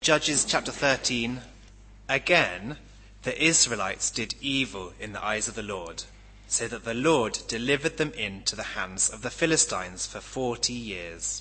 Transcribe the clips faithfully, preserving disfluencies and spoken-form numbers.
Judges chapter thirteen. Again, the Israelites did evil in the eyes of the Lord, so that the Lord delivered them into the hands of the Philistines for forty years.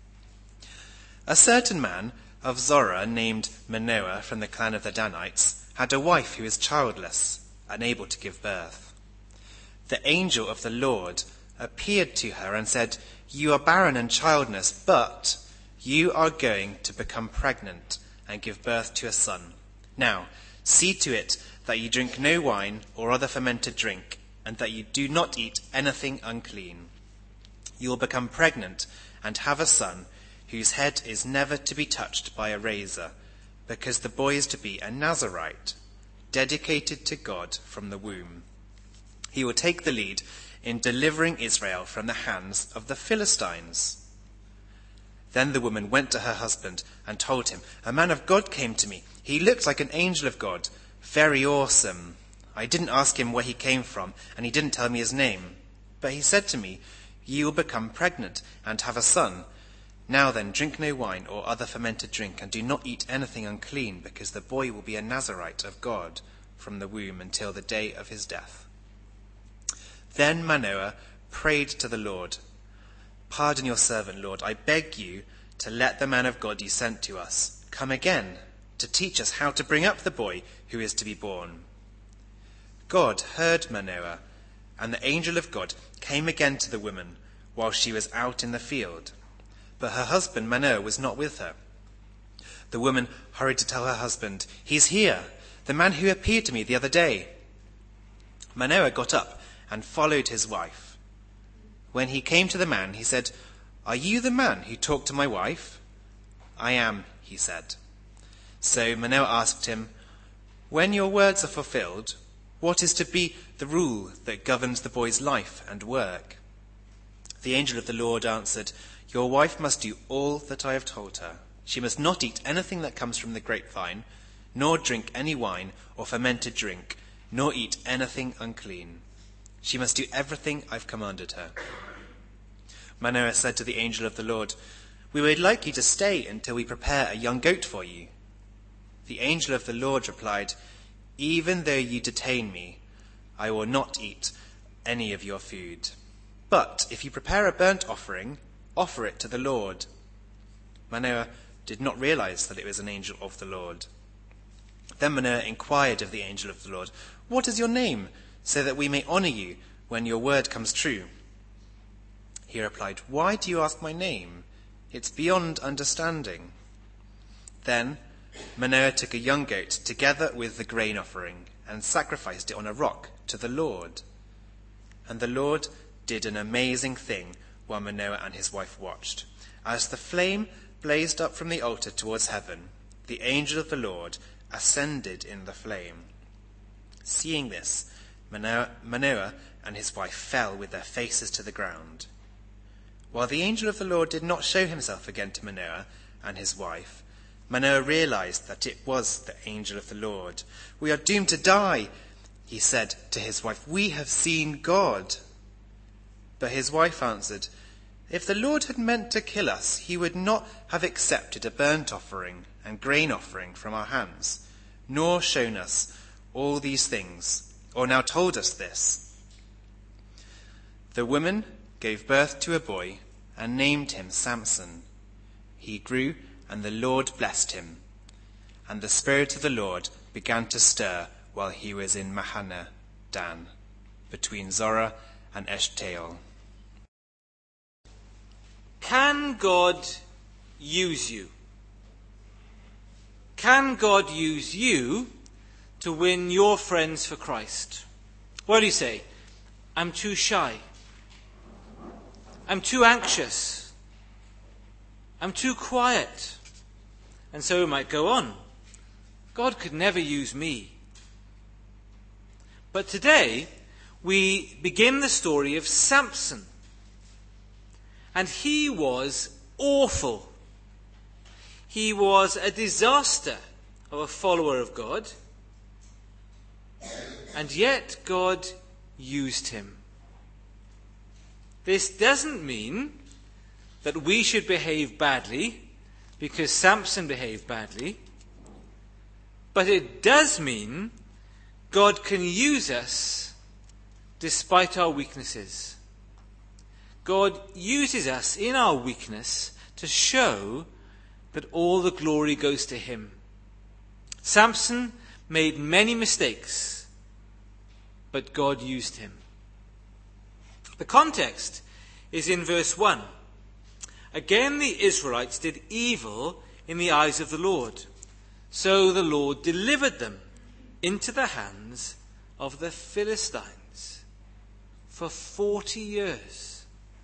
A certain man of Zorah named Manoah from the clan of the Danites had a wife who was childless, unable to give birth. The angel of the Lord appeared to her and said, "You are barren and childless, but you are going to become pregnant and give birth to a son. Now, see to it that you drink no wine or other fermented drink, and that you do not eat anything unclean. You will become pregnant and have a son whose head is never to be touched by a razor, because the boy is to be a Nazirite, dedicated to God from the womb. He will take the lead in delivering Israel from the hands of the Philistines." Then the woman went to her husband and told him, "A man of God came to me. He looked like an angel of God, very awesome. I didn't ask him where he came from, and he didn't tell me his name. But he said to me, 'You will become pregnant and have a son. Now then, drink no wine or other fermented drink, and do not eat anything unclean, because the boy will be a Nazirite of God from the womb until the day of his death.' Then Manoah prayed to the Lord, 'Pardon your servant, Lord. I beg you to let the man of God you sent to us come again to teach us how to bring up the boy who is to be born.' God heard Manoah, and the angel of God came again to the woman while she was out in the field. But her husband Manoah was not with her. The woman hurried to tell her husband, 'He's here, the man who appeared to me the other day.' Manoah got up and followed his wife. When he came to the man, he said, 'Are you the man who talked to my wife?' 'I am,' he said. So Manoah asked him, 'When your words are fulfilled, what is to be the rule that governs the boy's life and work?' The angel of the Lord answered, 'Your wife must do all that I have told her. She must not eat anything that comes from the grapevine, nor drink any wine or fermented drink, nor eat anything unclean. She must do everything I've commanded her.' Manoah said to the angel of the Lord, 'We would like you to stay until we prepare a young goat for you.' The angel of the Lord replied, 'Even though you detain me, I will not eat any of your food. But if you prepare a burnt offering, offer it to the Lord.' Manoah did not realize that it was an angel of the Lord. Then Manoah inquired of the angel of the Lord, 'What is your name, so that we may honor you when your word comes true?' He replied, 'Why do you ask my name? It's beyond understanding.' Then Manoah took a young goat together with the grain offering and sacrificed it on a rock to the Lord. And the Lord did an amazing thing while Manoah and his wife watched. As the flame blazed up from the altar towards heaven, the angel of the Lord ascended in the flame. Seeing this, Manoah, Manoah and his wife fell with their faces to the ground. While the angel of the Lord did not show himself again to Manoah and his wife, Manoah realized that it was the angel of the Lord. 'We are doomed to die,' he said to his wife. 'We have seen God.' But his wife answered, 'If the Lord had meant to kill us, he would not have accepted a burnt offering and grain offering from our hands, nor shown us all these things, or now told us this.' The woman gave birth to a boy and named him Samson. He grew, and the Lord blessed him. And the Spirit of the Lord began to stir while he was in Mahaneh Dan, between Zorah and Eshtaol. Can God use you? Can God use you to win your friends for Christ? What do you say? I'm too shy. I'm too anxious. I'm too quiet. And so we might go on. God could never use me. But today, we begin the story of Samson. And he was awful. He was a disaster of a follower of God. And yet God used him. This doesn't mean that we should behave badly because Samson behaved badly, but it does mean God can use us despite our weaknesses. God uses us in our weakness to show that all the glory goes to him. Samson made many mistakes, but God used him. The context is in verse one. Again, the Israelites did evil in the eyes of the Lord, so the Lord delivered them into the hands of the Philistines for forty years.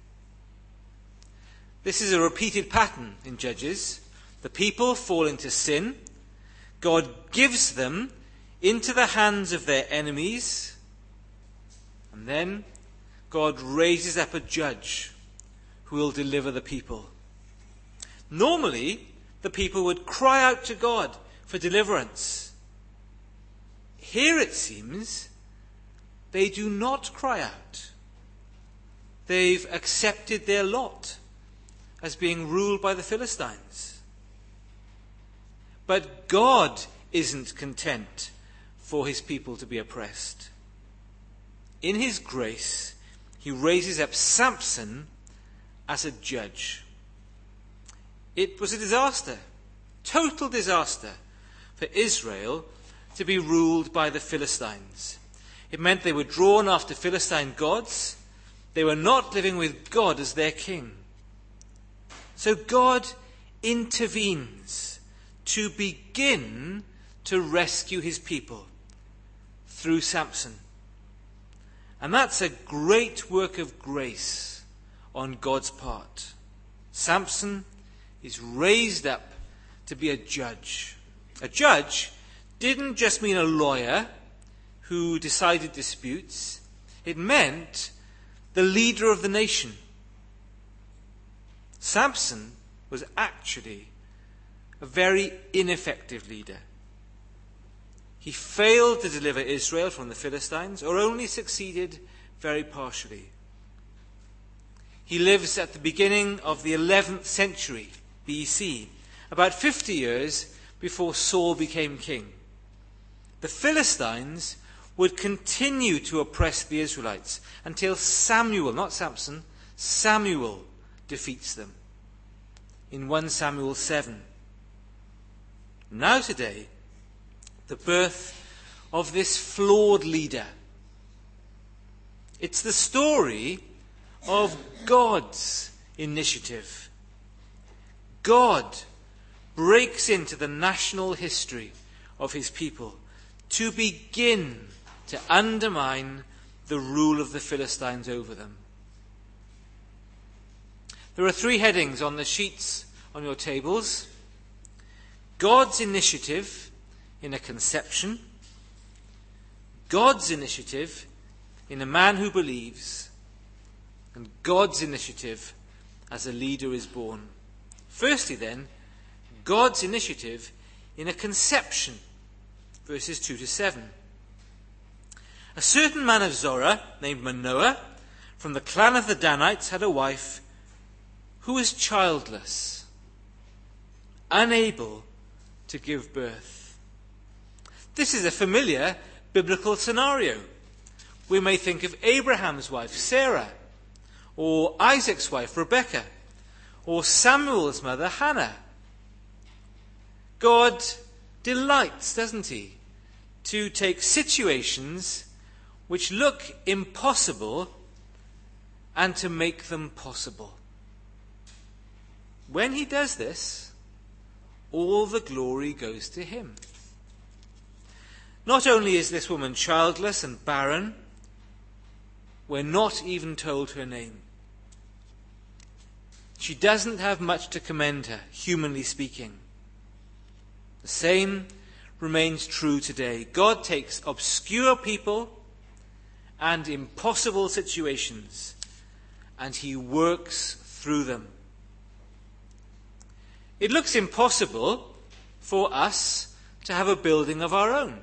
This is a repeated pattern in Judges. The people fall into sin. God gives them into the hands of their enemies. And then God raises up a judge who will deliver the people. Normally, the people would cry out to God for deliverance. Here it seems they do not cry out. They've accepted their lot as being ruled by the Philistines. But God isn't content for his people to be oppressed. In his grace, he raises up Samson as a judge. It was a disaster, total disaster, for Israel to be ruled by the Philistines. It meant they were drawn after Philistine gods. They were not living with God as their king. So God intervenes to begin to rescue his people through Samson. And that's a great work of grace on God's part. Samson is raised up to be a judge. A judge didn't just mean a lawyer who decided disputes. It meant the leader of the nation. Samson was actually a very ineffective leader. He failed to deliver Israel from the Philistines, or only succeeded very partially. He lives at the beginning of the eleventh century B C, about fifty years before Saul became king. The Philistines would continue to oppress the Israelites until Samuel, not Samson, Samuel defeats them in First Samuel seven. Now today, the birth of this flawed leader. It's the story of God's initiative. God breaks into the national history of his people to begin to undermine the rule of the Philistines over them. There are three headings on the sheets on your tables. God's initiative in a conception, God's initiative in a man who believes, and God's initiative as a leader is born. Firstly then, God's initiative in a conception, verses two to seven. A certain man of Zorah, named Manoah, from the clan of the Danites, had a wife who was childless, unable to give birth. This is a familiar biblical scenario. We may think of Abraham's wife, Sarah, or Isaac's wife, Rebekah, or Samuel's mother, Hannah. God delights, doesn't he, to take situations which look impossible and to make them possible. When he does this, all the glory goes to him. Not only is this woman childless and barren, we're not even told her name. She doesn't have much to commend her, humanly speaking. The same remains true today. God takes obscure people and impossible situations, and he works through them. It looks impossible for us to have a building of our own.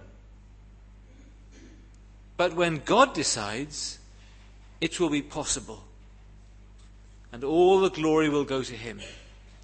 But when God decides, it will be possible. And all the glory will go to him.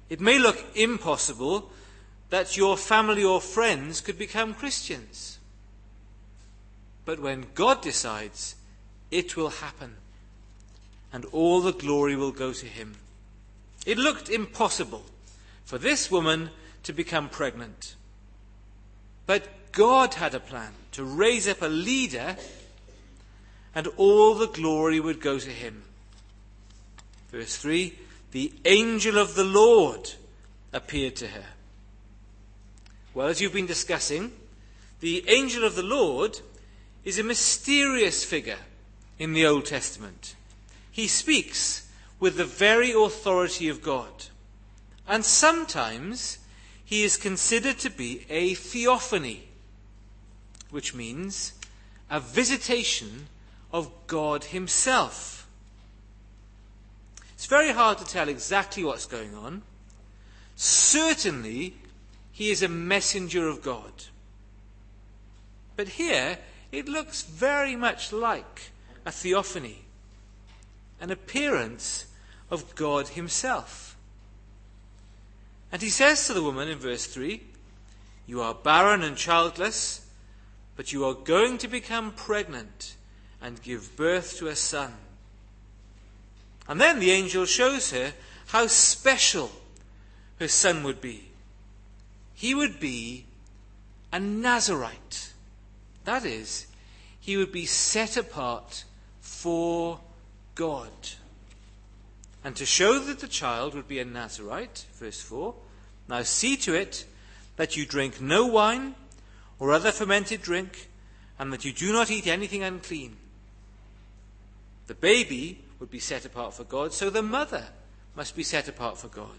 It may look impossible that your family or friends could become Christians. But when God decides, it will happen, and all the glory will go to him. It looked impossible for this woman to become pregnant. But God had a plan to raise up a leader, and all the glory would go to him. Verse three, the angel of the Lord appeared to her. Well, as you've been discussing, the angel of the Lord is a mysterious figure in the Old Testament. He speaks with the very authority of God. And sometimes he is considered to be a theophany, which means a visitation of God himself. It's very hard to tell exactly what's going on. Certainly, he is a messenger of God. But here, it looks very much like a theophany, an appearance of God himself. And he says to the woman in verse three, you are barren and childless, but you are going to become pregnant and give birth to a son. And then the angel shows her how special her son would be. He would be a Nazarite. That is, he would be set apart for God. And to show that the child would be a Nazarite, verse four, now see to it that you drink no wine or other fermented drink, and that you do not eat anything unclean. The baby would be set apart for God, so the mother must be set apart for God.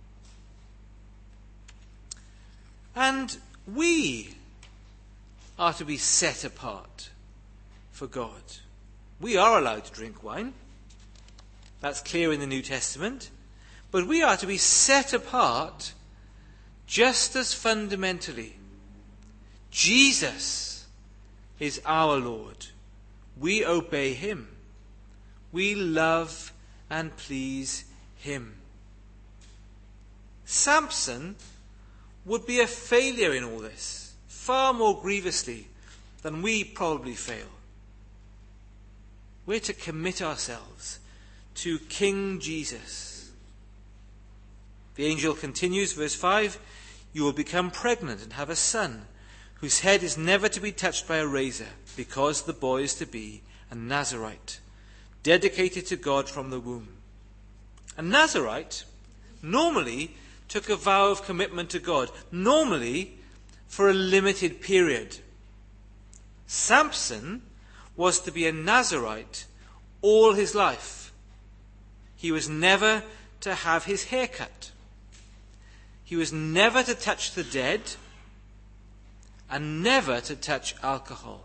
And we are to be set apart for God. We are allowed to drink wine. That's clear in the New Testament. But we are to be set apart just as fundamentally. Jesus is our Lord. We obey him. We love and please him. Samson would be a failure in all this, far more grievously than we probably fail. We're to commit ourselves to King Jesus. The angel continues, verse five, you will become pregnant and have a son, whose head is never to be touched by a razor, because the boy is to be a Nazarite, dedicated to God from the womb. A Nazarite normally took a vow of commitment to God, normally for a limited period. Samson was to be a Nazarite all his life. He was never to have his hair cut. He was never to touch the dead, and never to touch alcohol.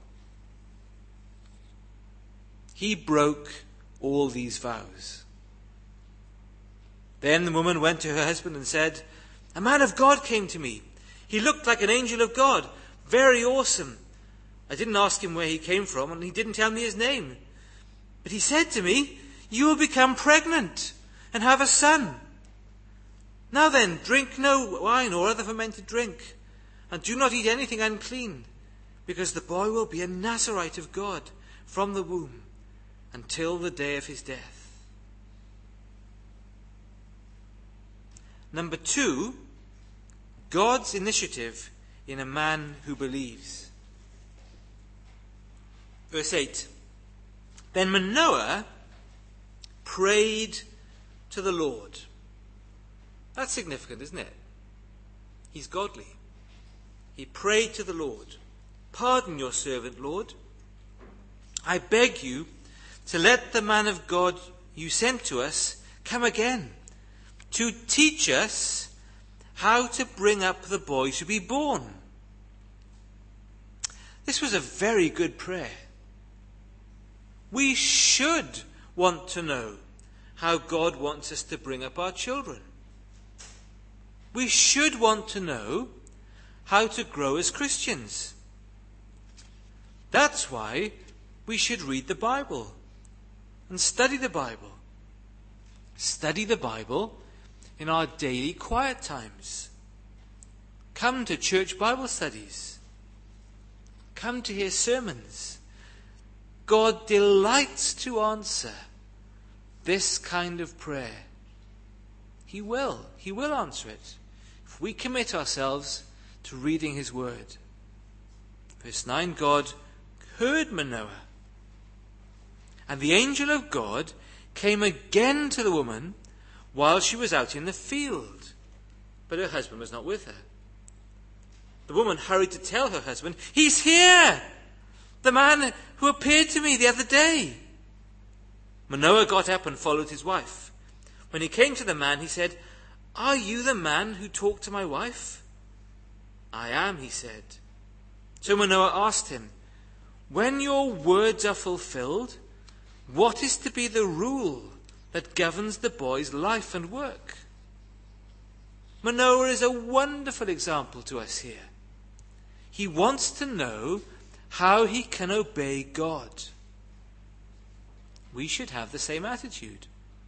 He broke all these vows. Then the woman went to her husband and said, a man of God came to me. He looked like an angel of God, very awesome. I didn't ask him where he came from, and he didn't tell me his name. But he said to me, you will become pregnant and have a son. Now then, drink no wine or other fermented drink, and do not eat anything unclean, because the boy will be a Nazarite of God from the womb until the day of his death. Number two, God's initiative in a man who believes. Verse eight. Then Manoah prayed to the Lord. That's significant, isn't it? He's godly. He prayed to the Lord. Pardon your servant, Lord. I beg you to let the man of God you sent to us come again, to teach us how to bring up the boy to be born. This was a very good prayer. We should want to know how God wants us to bring up our children. We should want to know how to grow as Christians. That's why we should read the Bible and study the Bible. Study the Bible in our daily quiet times. Come to church Bible studies. Come to hear sermons. God delights to answer this kind of prayer. He will. He will answer it if we commit ourselves to reading his word. Verse nine, God heard Manoah. And the angel of God came again to the woman while she was out in the field. But her husband was not with her. The woman hurried to tell her husband, "He's here! The man who appeared to me the other day." Manoah got up and followed his wife. When he came to the man, he said, "Are you the man who talked to my wife?" "I am," he said. So Manoah asked him, "When your words are fulfilled, what is to be the rule that governs the boy's life and work?" Manoah is a wonderful example to us here. He wants to know how he can obey God. We should have the same attitude.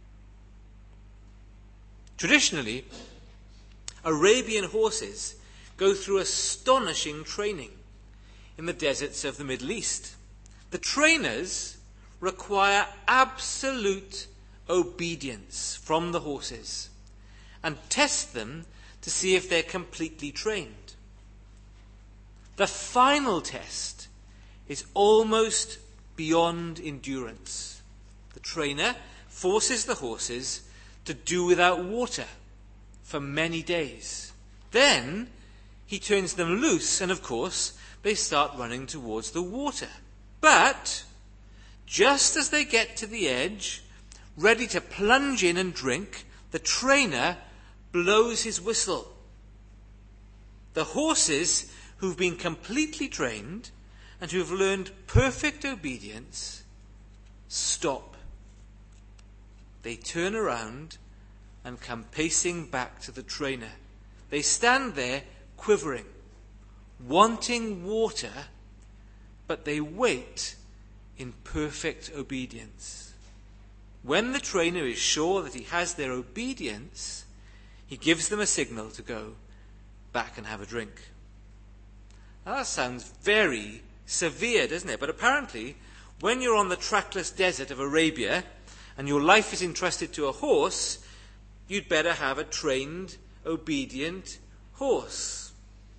Traditionally, Arabian horses go through astonishing training in the deserts of the Middle East. The trainers require absolute obedience from the horses and test them to see if they're completely trained. The final test is almost beyond endurance. The trainer forces the horses to do without water for many days. Then he turns them loose, and of course they start running towards the water. But just as they get to the edge, ready to plunge in and drink, the trainer blows his whistle. The horses who've been completely trained and who've learned perfect obedience stop. They turn around and come pacing back to the trainer. They stand there quivering, wanting water, but they wait in perfect obedience. When the trainer is sure that he has their obedience, he gives them a signal to go back and have a drink. Now that sounds very severe, doesn't it? But apparently, when you're on the trackless desert of Arabia and your life is entrusted to a horse, you'd better have a trained, obedient horse.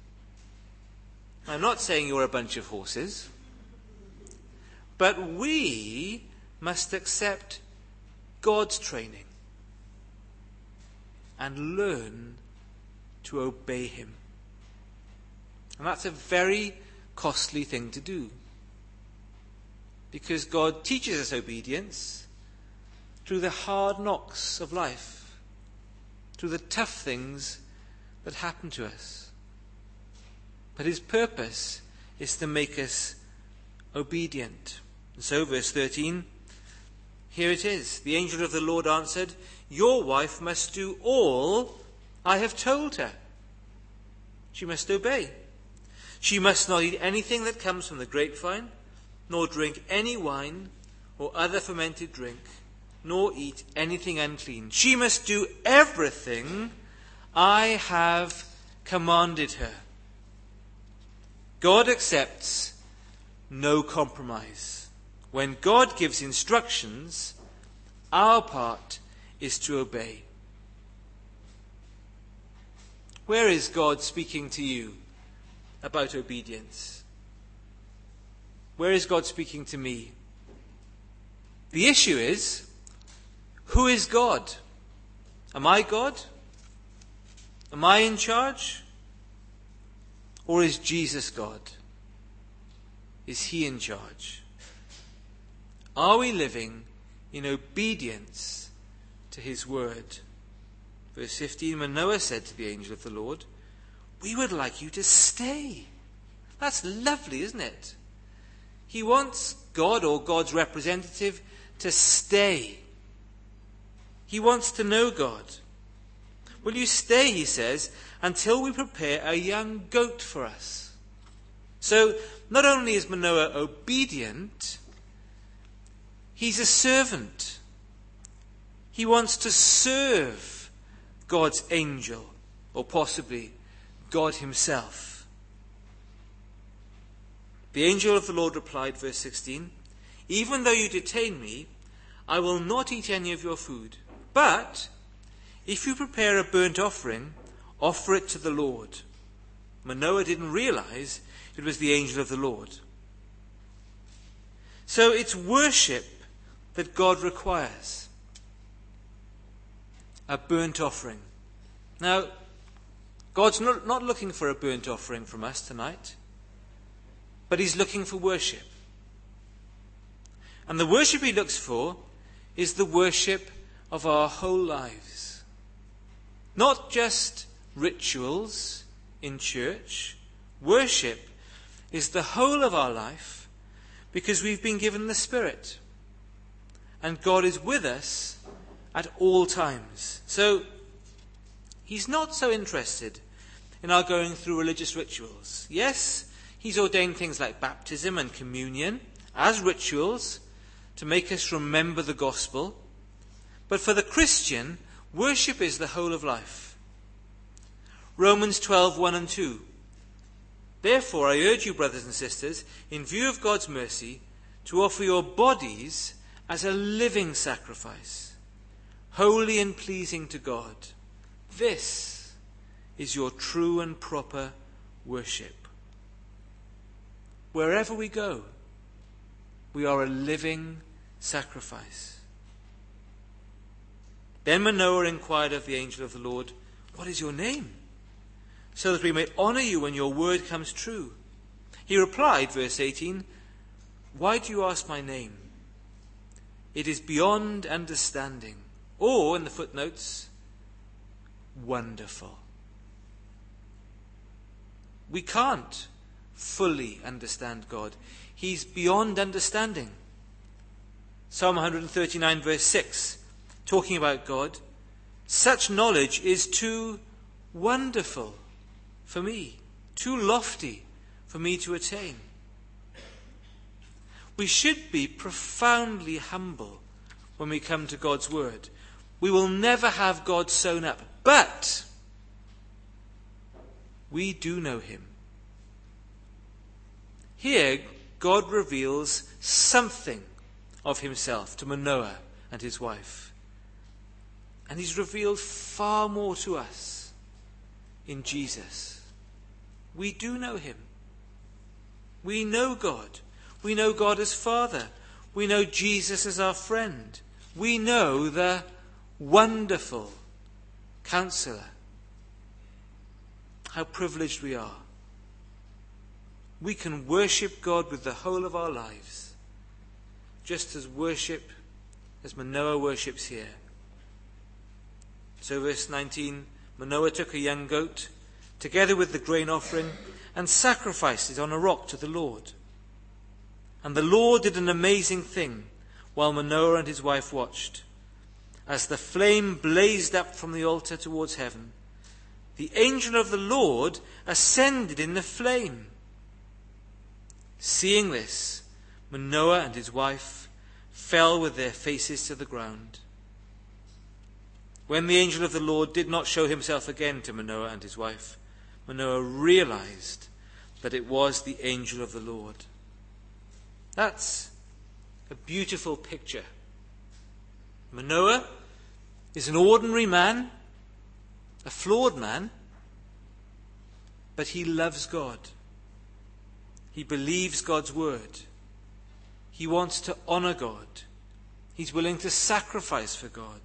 I'm not saying you're a bunch of horses, but we must accept God's training and learn to obey him. And that's a very costly thing to do, because God teaches us obedience through the hard knocks of life, through the tough things that happen to us. But his purpose is to make us obedient. And so, verse thirteen, here it is. The angel of the Lord answered, "Your wife must do all I have told her. She must obey. She must not eat anything that comes from the grapevine, nor drink any wine or other fermented drink, nor eat anything unclean. She must do everything I have commanded her." God accepts no compromise. When God gives instructions, our part is to obey. Where is God speaking to you about obedience? Where is God speaking to me? The issue is, who is God? Am I God? Am I in charge? Or is Jesus God? Is he in charge? Are we living in obedience to his word? Verse fifteen, Manoah said to the angel of the Lord, "We would like you to stay." That's lovely, isn't it? He wants God, or God's representative, to stay. He wants to know God. "Will you stay," he says, "until we prepare a young goat for us?" So, not only is Manoah obedient, he's a servant. He wants to serve God's angel, or possibly God himself. The angel of the Lord replied, verse sixteen, "Even though you detain me, I will not eat any of your food. But if you prepare a burnt offering, offer it to the Lord." Manoah didn't realize it was the angel of the Lord. So it's worship that God requires. A burnt offering. Now, God's not, not looking for a burnt offering from us tonight, but he's looking for worship. And the worship he looks for is the worship of our whole lives. Not just rituals in church. Worship is the whole of our life because we've been given the Spirit. And God is with us at all times. So, he's not so interested in our going through religious rituals. Yes, he's ordained things like baptism and communion as rituals to make us remember the gospel. But for the Christian, worship is the whole of life. Romans twelve, one and two. "Therefore I urge you, brothers and sisters, in view of God's mercy, to offer your bodies as a living sacrifice, holy and pleasing to God. This is your true and proper worship." Wherever we go, we are a living sacrifice. Then Manoah inquired of the angel of the Lord, "What is your name? So that we may honor you when your word comes true." He replied, verse eighteen, "Why do you ask my name? It is beyond understanding." Or, in the footnotes, wonderful. We can't fully understand God. He's beyond understanding. Psalm one thirty-nine, verse six, talking about God, "Such knowledge is too wonderful for me, too lofty for me to attain." We should be profoundly humble when we come to God's word. We will never have God sewn up, but we do know him. Here, God reveals something of himself to Manoah and his wife. And he's revealed far more to us in Jesus. We do know him. We know God. We know God as Father. We know Jesus as our friend. We know the wonderful Counselor. How privileged we are. We can worship God with the whole of our lives, just as worship, as Manoah worships here. So verse nineteen, Manoah took a young goat, together with the grain offering, and sacrificed it on a rock to the Lord. And the Lord did an amazing thing while Manoah and his wife watched. As the flame blazed up from the altar towards heaven, the angel of the Lord ascended in the flame. Seeing this, Manoah and his wife fell with their faces to the ground. When the angel of the Lord did not show himself again to Manoah and his wife, Manoah realized that it was the angel of the Lord. That's a beautiful picture. Manoah is an ordinary man, a flawed man, but he loves God. He believes God's word. He wants to honor God. He's willing to sacrifice for God.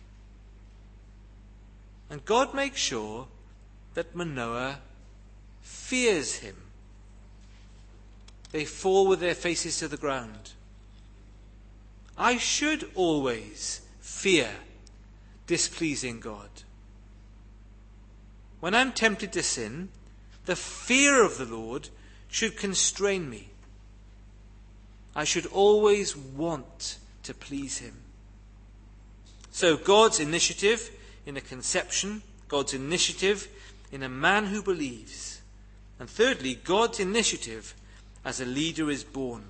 And God makes sure that Manoah fears him. They fall with their faces to the ground. I should always fear displeasing God. When I'm tempted to sin, the fear of the Lord should constrain me. I should always want to please him. So God's initiative in a conception, God's initiative in a man who believes, and thirdly, God's initiative as a leader is born.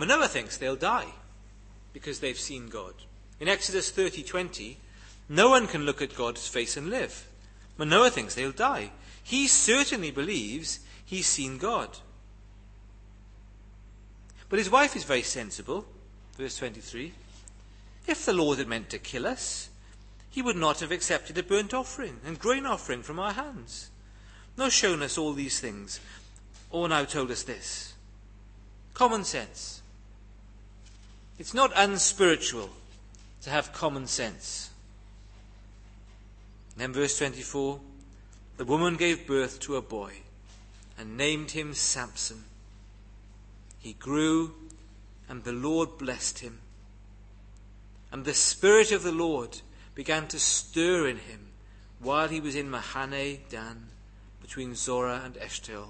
Manoah thinks they'll die because they've seen God. In Exodus thirty twenty, no one can look at God's face and live. Manoah thinks they'll die. He certainly believes he's seen God. But his wife is very sensible. Verse twenty-three. If the Lord had meant to kill us, he would not have accepted a burnt offering and grain offering from our hands, nor shown us all these things, or now told us this. Common sense. It's not unspiritual to have common sense. And then verse twenty-four, the woman gave birth to a boy and named him Samson. He grew, and the Lord blessed him. And the Spirit of the Lord began to stir in him while he was in Mahane Dan, between Zorah and Eshtaol.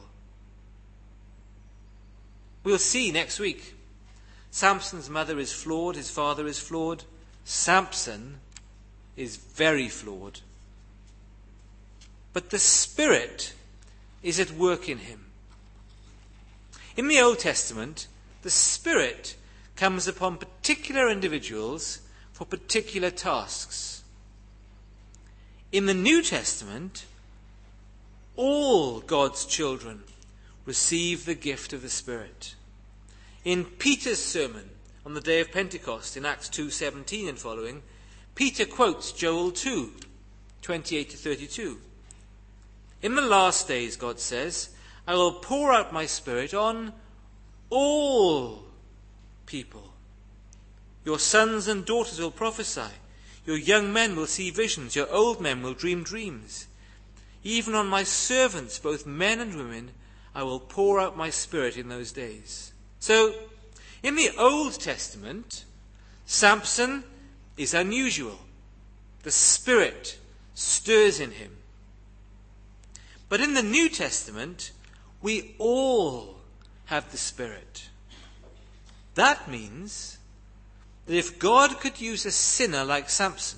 We'll see next week. Samson's mother is flawed, his father is flawed. Samson is very flawed. But the Spirit is at work in him. In the Old Testament, the Spirit comes upon particular individuals for particular tasks. In the New Testament, all God's children receive the gift of the Spirit. In Peter's sermon on the day of Pentecost in Acts two seventeen and following, Peter quotes Joel two twenty-eight to thirty-two. In the last days, God says, I will pour out my Spirit on all people. Your sons and daughters will prophesy. Your young men will see visions. Your old men will dream dreams. Even on my servants, both men and women, I will pour out my Spirit in those days. So, in the Old Testament, Samson is unusual. The Spirit stirs in him. But in the New Testament, we all have the Spirit. That means that if God could use a sinner like Samson,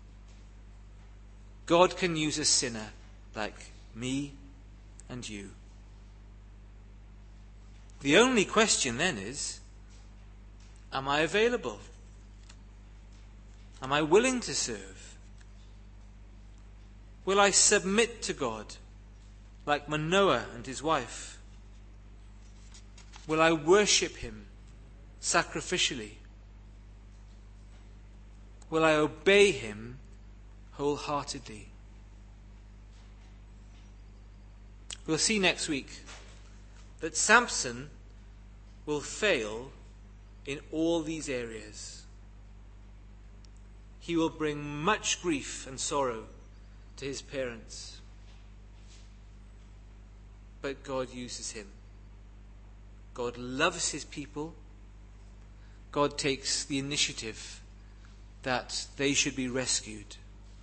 God can use a sinner like me and you. The only question then is, am I available? Am I willing to serve? Will I submit to God like Manoah and his wife? Will I worship him sacrificially? Will I obey him wholeheartedly? We'll see next week that Samson will fail in all these areas. He will bring much grief and sorrow to his parents. But God uses him. God loves his people. God takes the initiative that they should be rescued.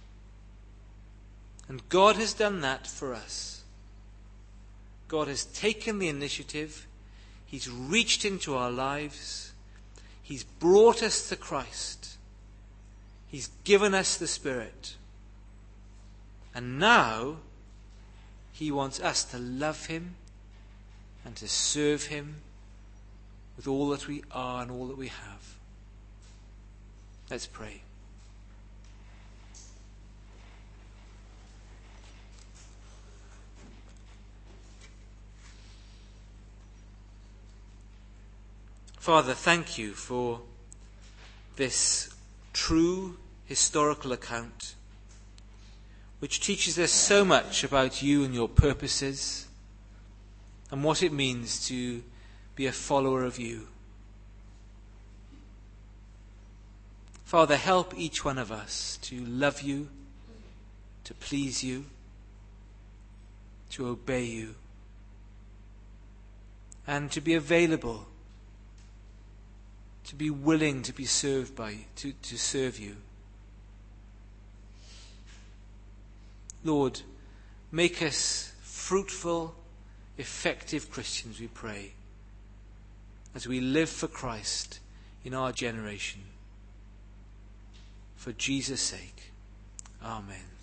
And God has done that for us. God has taken the initiative. He's reached into our lives. He's brought us to Christ. He's given us the Spirit. And now he wants us to love him and to serve him with all that we are and all that we have. Let's pray. Father, thank you for this true historical account, which teaches us so much about you and your purposes and what it means to be a follower of you. Father, help each one of us to love you, to please you, to obey you, and to be available, to be willing to be served by you, to, to serve you. Lord, make us fruitful, effective Christians, we pray, as we live for Christ in our generation. For Jesus' sake, amen.